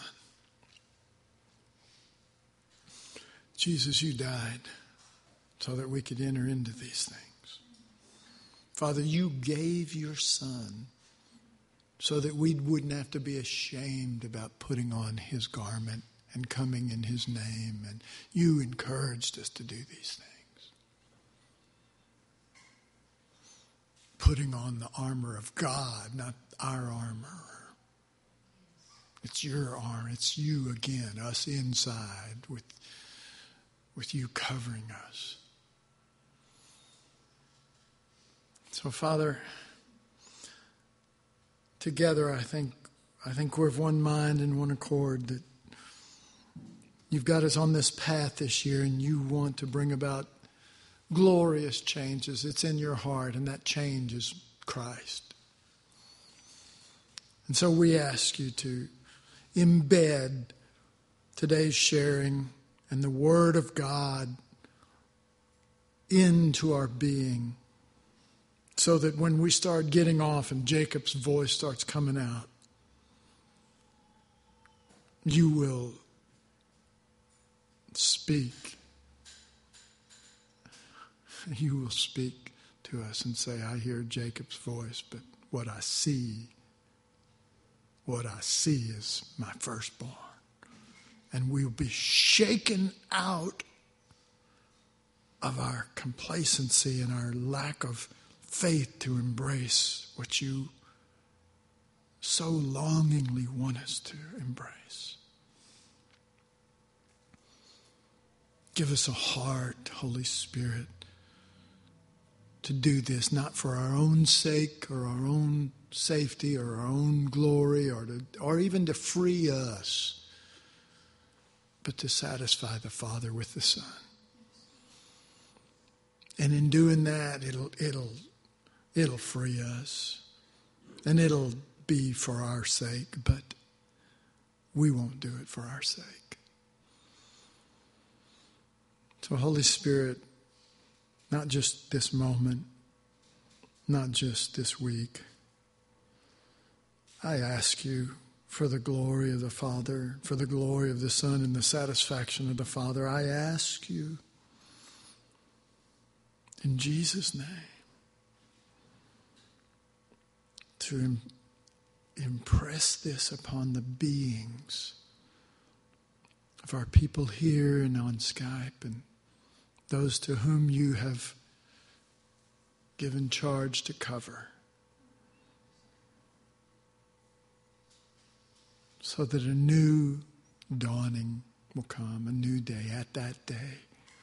Jesus, you died so that we could enter into these things. Father, you gave your Son so that we wouldn't have to be ashamed about putting on his garment and coming in his name. And you encouraged us to do these things. Putting on the armor of God, not our armor. It's your arm. It's you again, us inside with you covering us. So, Father, together I think we're of one mind and one accord that you've got us on this path this year and you want to bring about glorious changes. It's in your heart, and that change is Christ. And so we ask you to embed today's sharing and the Word of God into our being, so that when we start getting off and Jacob's voice starts coming out, you will speak. You will speak to us and say, I hear Jacob's voice, but what I see is my firstborn. And we'll be shaken out of our complacency and our lack of faith to embrace what you so longingly want us to embrace. Give us a heart, Holy Spirit, to do this, not for our own sake or our own safety or our own glory or even to free us, but to satisfy the Father with the Son. And in doing that, it'll free us, and it'll be for our sake, but we won't do it for our sake. So Holy Spirit, not just this moment, not just this week, I ask you for the glory of the Father, for the glory of the Son and the satisfaction of the Father, I ask you in Jesus' name to impress this upon the beings of our people here and on Skype and those to whom you have given charge to cover, so that a new dawning will come, a new day. At that day,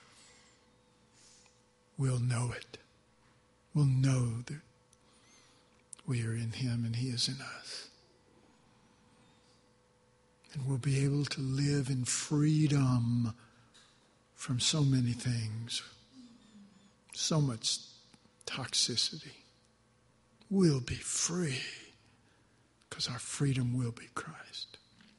we'll know it. We'll know that we are in Him and He is in us. And we'll be able to live in freedom from so many things, so much toxicity. We'll be free because our freedom will be Christ.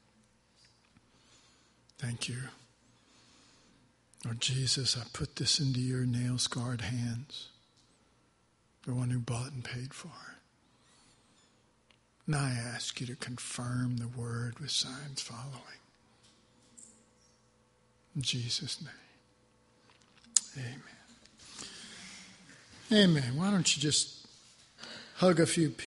Thank you. Lord Jesus, I put this into your nail-scarred hands, the one who bought and paid for it. And I ask you to confirm the word with signs following. In Jesus' name. Amen. Amen. Why don't you just hug a few people?